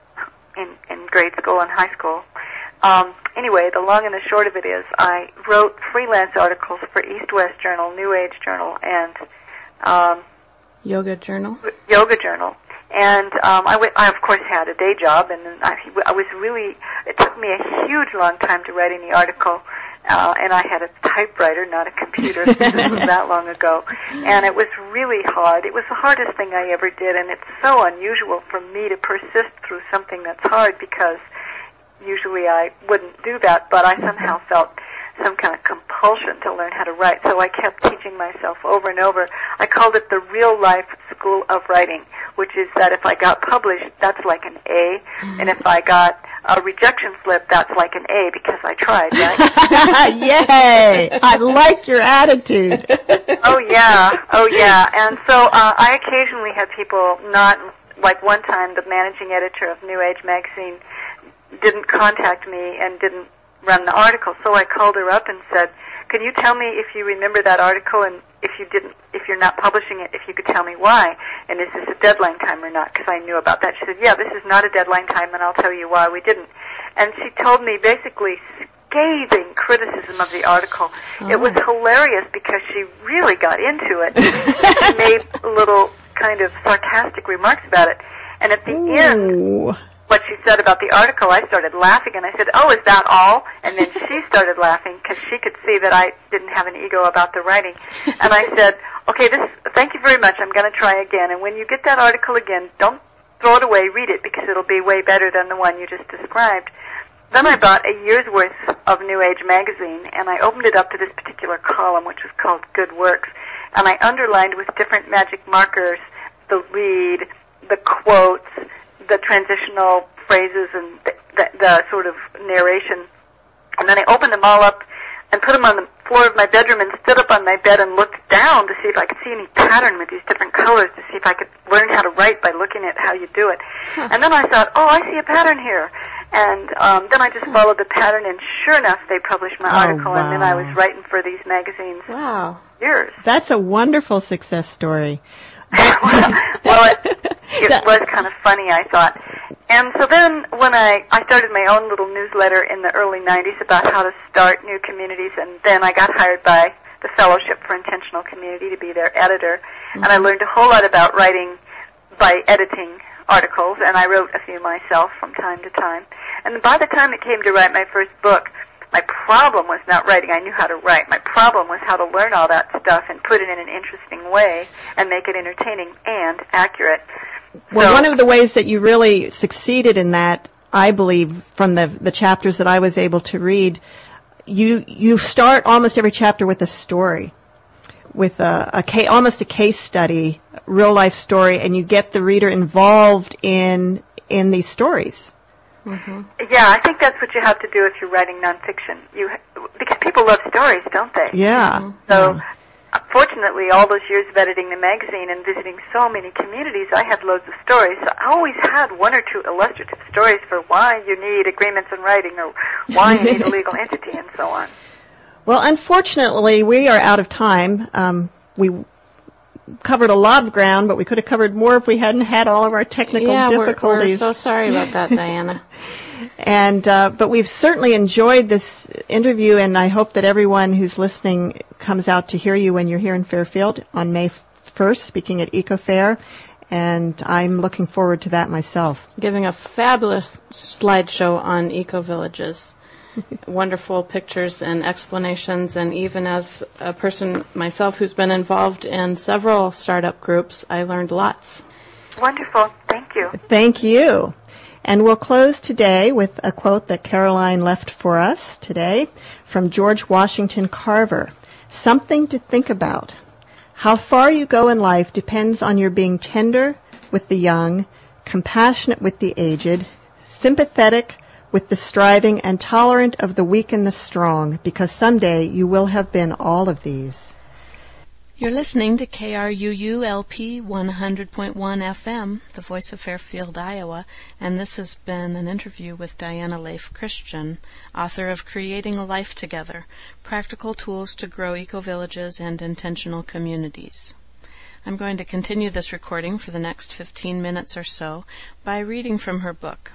in grade school and high school. Anyway, the long and the short of it is I wrote freelance articles for East West Journal, New Age Journal, and Yoga Journal? Yoga Journal. And I of course, had a day job, and I was really, it took me a huge long time to write any article, and I had a typewriter, not a computer, this was that long ago, and it was really hard. It was the hardest thing I ever did, and it's so unusual for me to persist through something that's hard, because usually I wouldn't do that, but I somehow felt some kind of compulsion to learn how to write, so I kept teaching myself over and over. I called it the real life school of writing, which is that if I got published, that's like an A, and if I got a rejection slip, that's like an A, because I tried, right? Yay! I like your attitude. Oh yeah. And so I occasionally had people not, like one time the managing editor of New Age magazine didn't contact me and didn't run the article, so I called her up and said, can you tell me if you remember that article, and if you're not publishing it, if you could tell me why, and is this a deadline time or not, because I knew about that. She said, yeah, this is not a deadline time, and I'll tell you why we didn't. And she told me basically scathing criticism of the article. Oh. It was hilarious because she really got into it. She made little kind of sarcastic remarks about it, and at the end, what she said about the article, I started laughing, and I said, oh, is that all? And then she started laughing because she could see that I didn't have an ego about the writing. And I said, okay, thank you very much. I'm going to try again. And when you get that article again, don't throw it away. Read it, because it'll be way better than the one you just described. Then I bought a year's worth of New Age magazine, and I opened it up to this particular column, which was called Good Works. And I underlined with different magic markers the lead, the quotes, the transitional phrases, and the sort of narration. And then I opened them all up and put them on the floor of my bedroom and stood up on my bed and looked down to see if I could see any pattern with these different colors, to see if I could learn how to write by looking at how you do it. And then I thought, oh, I see a pattern here. And then I just followed the pattern, and sure enough, they published my article, and then I was writing for these magazines. Wow. Years. That's a wonderful success story. Well, it was kind of funny, I thought. And so then when I started my own little newsletter in the early 90s about how to start new communities, and then I got hired by the Fellowship for Intentional Community to be their editor, and I learned a whole lot about writing by editing articles, and I wrote a few myself from time to time. And by the time it came to write my first book, my problem was not writing. I knew how to write. My problem was how to learn all that stuff and put it in an interesting way and make it entertaining and accurate. Well, one of the ways that you really succeeded in that, I believe, from the chapters that I was able to read, you start almost every chapter with a story, with almost a case study, real life story, and you get the reader involved in these stories. Mm-hmm. Yeah, I think that's what you have to do if you're writing nonfiction. Because people love stories, don't they? Yeah. Mm-hmm. So, fortunately, all those years of editing the magazine and visiting so many communities, I had loads of stories. So I always had one or two illustrative stories for why you need agreements in writing, or why you need a legal entity, and so on. Well, unfortunately, we are out of time. We covered a lot of ground, but we could have covered more if we hadn't had all of our technical difficulties. We're so sorry about that, Diana. And but we've certainly enjoyed this interview, and I hope that everyone who's listening comes out to hear you when you're here in Fairfield on May 1st, speaking at Eco Fair, and I'm looking forward to that myself. Giving a fabulous slideshow on eco-villages. Wonderful pictures and explanations, and even as a person myself who's been involved in several startup groups, I learned lots. Wonderful. Thank you. Thank you. And we'll close today with a quote that Caroline left for us today from George Washington Carver. Something to think about. How far you go in life depends on your being tender with the young, compassionate with the aged, sympathetic with the striving, and tolerant of the weak and the strong, because someday you will have been all of these. You're listening to KRUU-LP 100.1 FM, the voice of Fairfield, Iowa, and this has been an interview with Diana Leif Christian, author of Creating a Life Together, Practical Tools to Grow Eco-Villages and Intentional Communities. I'm going to continue this recording for the next 15 minutes or so by reading from her book.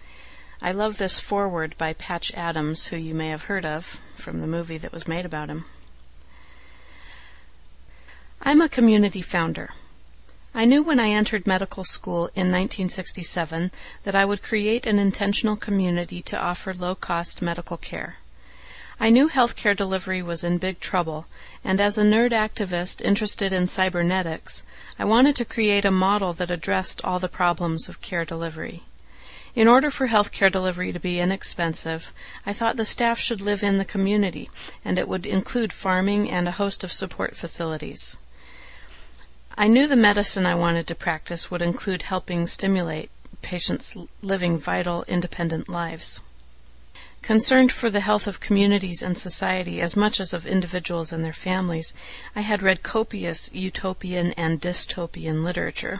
I love this foreword by Patch Adams, who you may have heard of from the movie that was made about him. I'm a community founder. I knew when I entered medical school in 1967 that I would create an intentional community to offer low-cost medical care. I knew healthcare delivery was in big trouble, and as a nerd activist interested in cybernetics, I wanted to create a model that addressed all the problems of care delivery. In order for healthcare delivery to be inexpensive, I thought the staff should live in the community, and it would include farming and a host of support facilities. I knew the medicine I wanted to practice would include helping stimulate patients living vital, independent lives. Concerned for the health of communities and society as much as of individuals and their families, I had read copious utopian and dystopian literature.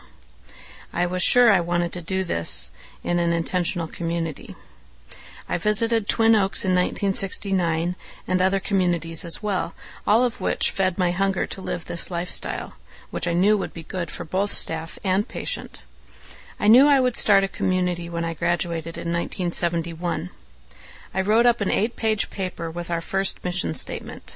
I was sure I wanted to do this in an intentional community. I visited Twin Oaks in 1969 and other communities as well, all of which fed my hunger to live this lifestyle, which I knew would be good for both staff and patient. I knew I would start a community when I graduated in 1971. I wrote up an 8-page paper with our first mission statement.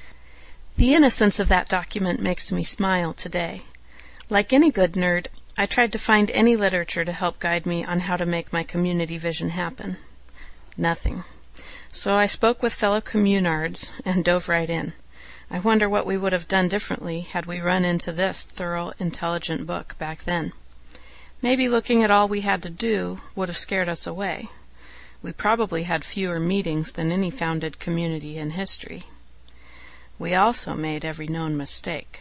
The innocence of that document makes me smile today. Like any good nerd, I tried to find any literature to help guide me on how to make my community vision happen. Nothing. So I spoke with fellow communards and dove right in. I wonder what we would have done differently had we run into this thorough, intelligent book back then. Maybe looking at all we had to do would have scared us away. We probably had fewer meetings than any founded community in history. We also made every known mistake.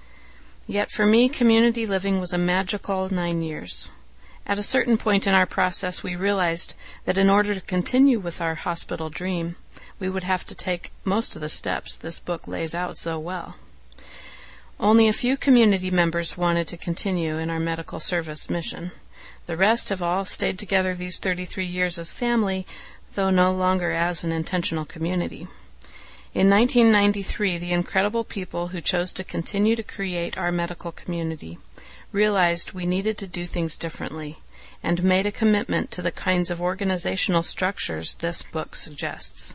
Yet for me, community living was a magical 9 years. At a certain point in our process, we realized that in order to continue with our hospital dream, we would have to take most of the steps this book lays out so well. Only a few community members wanted to continue in our medical service mission. The rest have all stayed together these 33 years as family, though no longer as an intentional community. In 1993, the incredible people who chose to continue to create our medical community realized we needed to do things differently and made a commitment to the kinds of organizational structures this book suggests.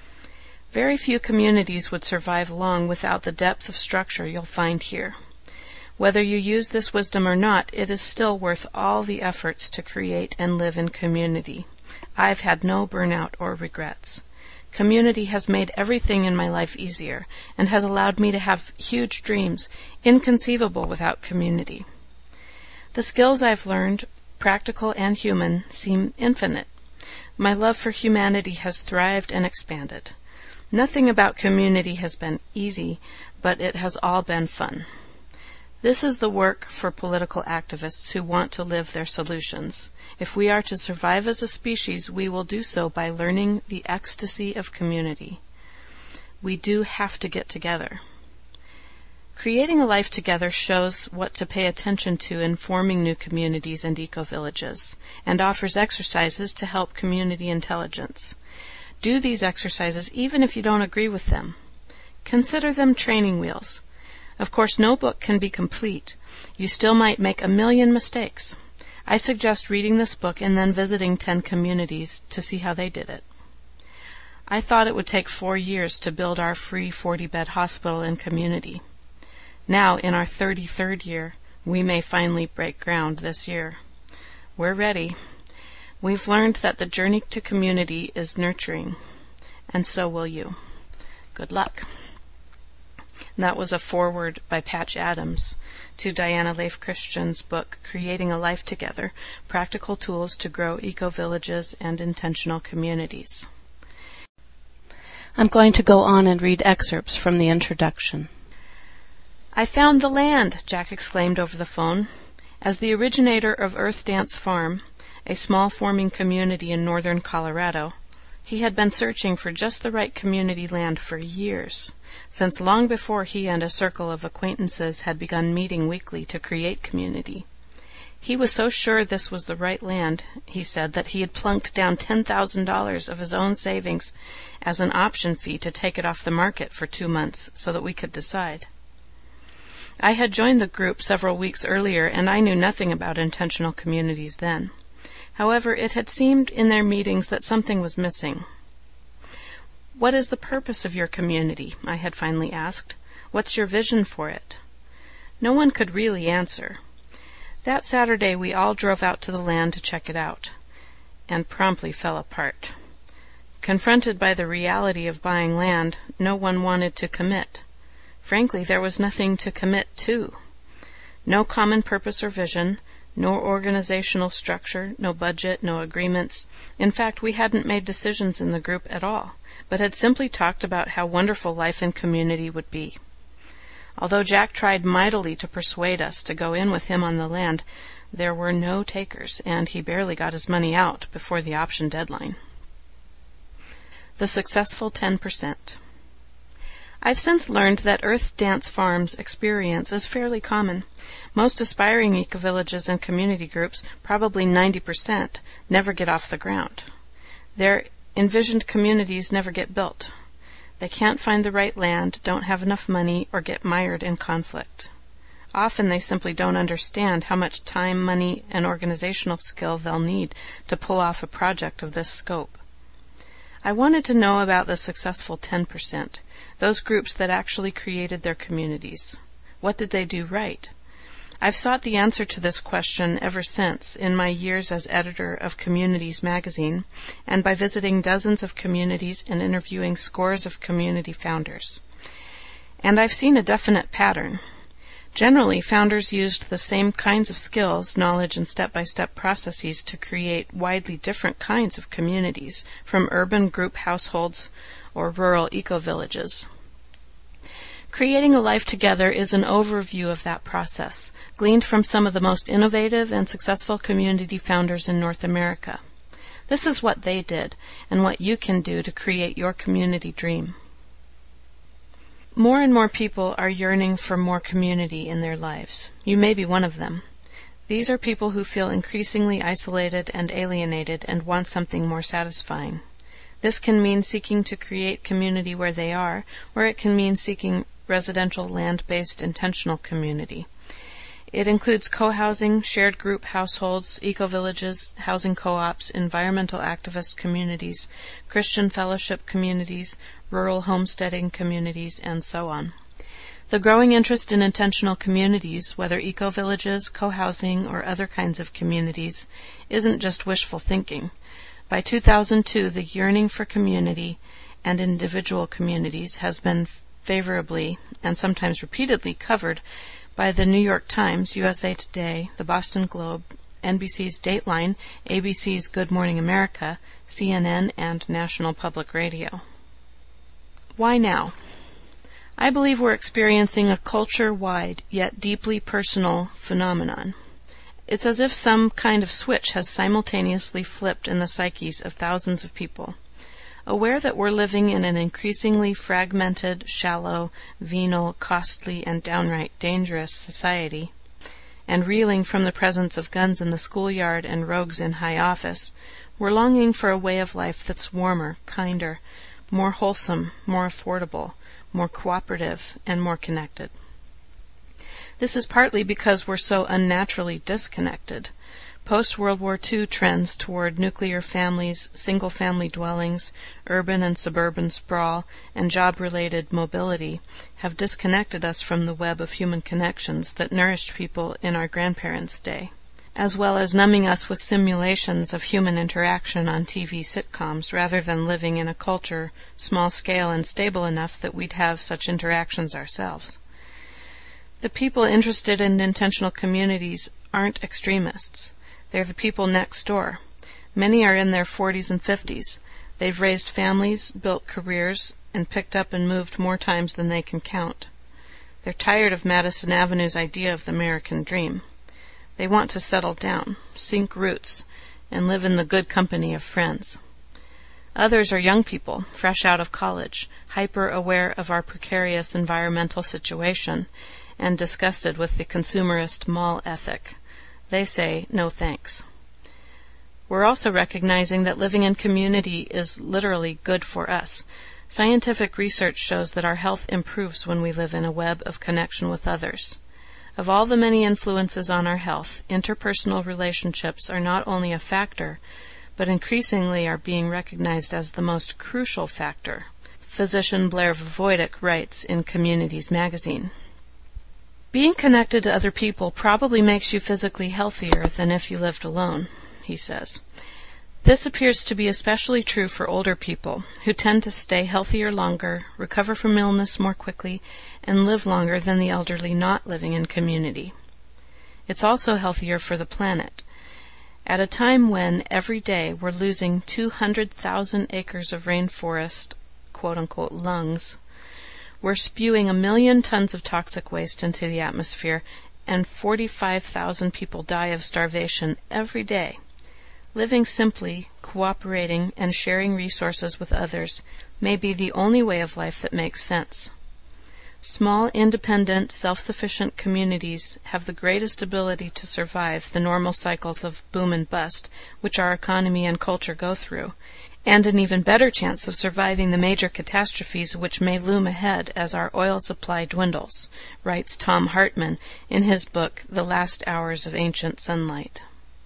Very few communities would survive long without the depth of structure you'll find here. Whether you use this wisdom or not, it is still worth all the efforts to create and live in community. I've had no burnout or regrets. Community has made everything in my life easier and has allowed me to have huge dreams, inconceivable without community. The skills I've learned, practical and human, seem infinite. My love for humanity has thrived and expanded. Nothing about community has been easy, but it has all been fun. This is the work for political activists who want to live their solutions. If we are to survive as a species, we will do so by learning the ecstasy of community. We do have to get together. Creating a life together shows what to pay attention to in forming new communities and eco-villages, and offers exercises to help community intelligence. Do these exercises even if you don't agree with them. Consider them training wheels. Of course, no book can be complete. You still might make 1,000,000 mistakes. I suggest reading this book and then visiting 10 communities to see how they did it. I thought it would take 4 years to build our free 40-bed hospital and community. Now, in our 33rd year, we may finally break ground this year. We're ready. We've learned that the journey to community is nurturing, and so will you. Good luck. That was a foreword by Patch Adams to Diana Leif Christian's book, Creating a Life Together, Practical Tools to Grow Eco-Villages and Intentional Communities. I'm going to go on and read excerpts from the introduction. I found the land, Jack exclaimed over the phone. As the originator of Earth Dance Farm, a small farming community in northern Colorado, he had been searching for just the right community land for years, since long before he and a circle of acquaintances had begun meeting weekly to create community. He was so sure this was the right land, he said, that he had plunked down $10,000 of his own savings as an option fee to take it off the market for 2 months so that we could decide. I had joined the group several weeks earlier, and I knew nothing about intentional communities then. However, it had seemed in their meetings that something was missing. What is the purpose of your community? I had finally asked. What's your vision for it? No one could really answer. That Saturday we all drove out to the land to check it out, and promptly fell apart. Confronted by the reality of buying land, no one wanted to commit. Frankly, there was nothing to commit to. No common purpose or vision, no organizational structure, no budget, no agreements. In fact, we hadn't made decisions in the group at all, but had simply talked about how wonderful life in community would be. Although Jack tried mightily to persuade us to go in with him on the land, there were no takers, and he barely got his money out before the option deadline. The successful 10%. I've since learned that Earth Dance Farm's experience is fairly common. Most aspiring eco-villages and community groups, probably 90%, never get off the ground. Their envisioned communities never get built. They can't find the right land, don't have enough money, or get mired in conflict. Often they simply don't understand how much time, money, and organizational skill they'll need to pull off a project of this scope. I wanted to know about the successful 10%, those groups that actually created their communities. What did they do right? I've sought the answer to this question ever since in my years as editor of Communities magazine and by visiting dozens of communities and interviewing scores of community founders. And I've seen a definite pattern. Generally, founders used the same kinds of skills, knowledge, and step-by-step processes to create widely different kinds of communities, from urban group households or rural eco-villages. Creating a Life Together is an overview of that process, gleaned from some of the most innovative and successful community founders in North America. This is what they did, and what you can do to create your community dream. More and more people are yearning for more community in their lives. You may be one of them. These are people who feel increasingly isolated and alienated and want something more satisfying. This can mean seeking to create community where they are, or it can mean seeking residential land-based intentional community. It includes co-housing, shared group households, eco-villages, housing co-ops, environmental activist communities, Christian fellowship communities, rural homesteading communities, and so on. The growing interest in intentional communities, whether eco-villages, co-housing, or other kinds of communities, isn't just wishful thinking. By 2002, the yearning for community and individual communities has been favorably and sometimes repeatedly covered by the New York Times, USA Today, the Boston Globe, NBC's Dateline, ABC's Good Morning America, CNN, and National Public Radio. Why now? I believe we're experiencing a culture-wide yet deeply personal phenomenon. It's as if some kind of switch has simultaneously flipped in the psyches of thousands of people. Aware that we're living in an increasingly fragmented, shallow, venal, costly, and downright dangerous society, and reeling from the presence of guns in the schoolyard and rogues in high office, we're longing for a way of life that's warmer, kinder, more wholesome, more affordable, more cooperative, and more connected. This is partly because we're so unnaturally disconnected. Post-World War II trends toward nuclear families, single-family dwellings, urban and suburban sprawl, and job-related mobility have disconnected us from the web of human connections that nourished people in our grandparents' day, as well as numbing us with simulations of human interaction on TV sitcoms rather than living in a culture small-scale and stable enough that we'd have such interactions ourselves. The people interested in intentional communities aren't extremists. They're the people next door. Many are in their 40s and 50s. They've raised families, built careers, and picked up and moved more times than they can count. They're tired of Madison Avenue's idea of the American dream. They want to settle down, sink roots, and live in the good company of friends. Others are young people, fresh out of college, hyper-aware of our precarious environmental situation, and disgusted with the consumerist mall ethic. They say, no thanks. We're also recognizing that living in community is literally good for us. Scientific research shows that our health improves when we live in a web of connection with others. Of all the many influences on our health, interpersonal relationships are not only a factor, but increasingly are being recognized as the most crucial factor. Physician Blair Voytic writes in Communities magazine. Being connected to other people probably makes you physically healthier than if you lived alone, he says. This appears to be especially true for older people, who tend to stay healthier longer, recover from illness more quickly, and live longer than the elderly not living in community. It's also healthier for the planet. At a time when, every day, we're losing 200,000 acres of rainforest, quote-unquote, lungs, we're spewing 1 million tons of toxic waste into the atmosphere, and 45,000 people die of starvation every day. Living simply, cooperating, and sharing resources with others may be the only way of life that makes sense. Small, independent, self-sufficient communities have the greatest ability to survive the normal cycles of boom and bust which our economy and culture go through, and an even better chance of surviving the major catastrophes which may loom ahead as our oil supply dwindles, writes Tom Hartman in his book The Last Hours of Ancient Sunlight.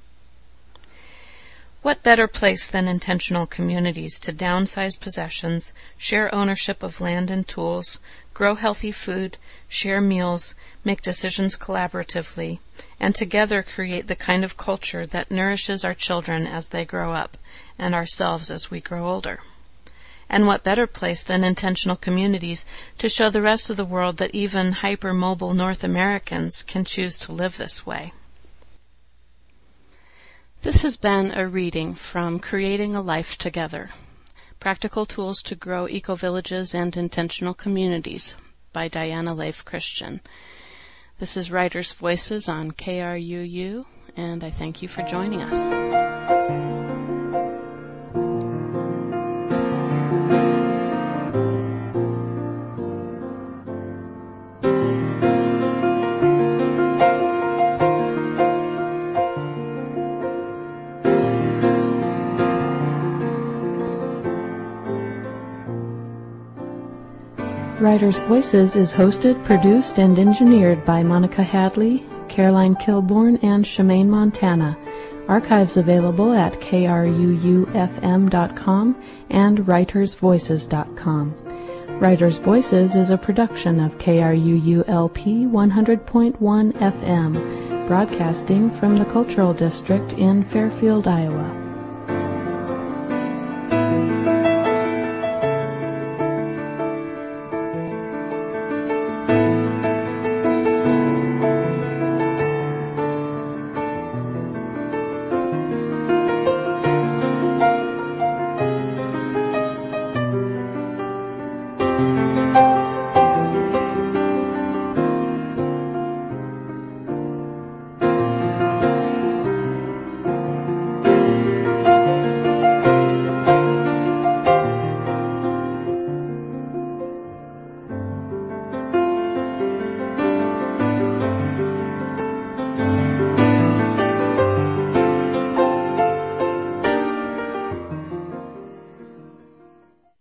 What better place than intentional communities to downsize possessions, share ownership of land and tools, grow healthy food, share meals, make decisions collaboratively, and together create the kind of culture that nourishes our children as they grow up, and ourselves as we grow older? And what better place than intentional communities to show the rest of the world that even hypermobile North Americans can choose to live this way? This has been a reading from Creating a Life Together, Practical Tools to Grow Eco-Villages and Intentional Communities by Diana Leif Christian. This is Writers' Voices on KRUU, and I thank you for joining us. Writers' Voices is hosted, produced, and engineered by Monica Hadley, Caroline Kilborn, and Shemaine Montana. Archives available at kruufm.com and writersvoices.com. Writers' Voices is a production of KRUU-LP 100.1 FM, broadcasting from the Cultural District in Fairfield, Iowa.